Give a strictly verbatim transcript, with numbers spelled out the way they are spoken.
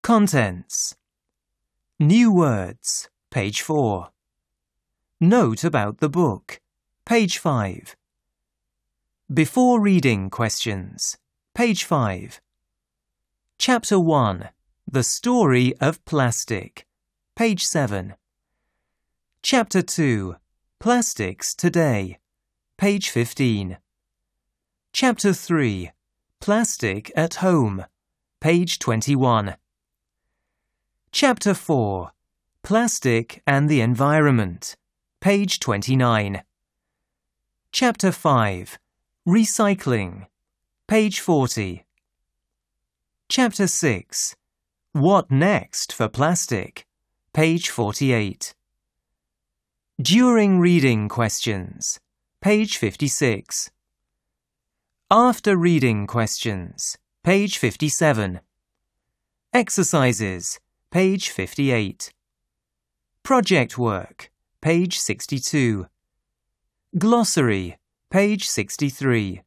Contents. New words, page four. Note about the book, page five. Before reading questions, page five. Chapter one, The Story of Plastic, page seven. Chapter two, Plastics Today, page fifteen. Chapter three, Plastic at Home, page twenty-one. Chapter four, Plastic and the Environment, page twenty-nine. Chapter five, Recycling, page forty. Chapter six, What Next for Plastic, page forty-eight. During reading questions, page fifty-six. After reading questions, page fifty-seven. Exercises, page fifty-eight. Project work, page sixty-two. Glossary, page sixty-three.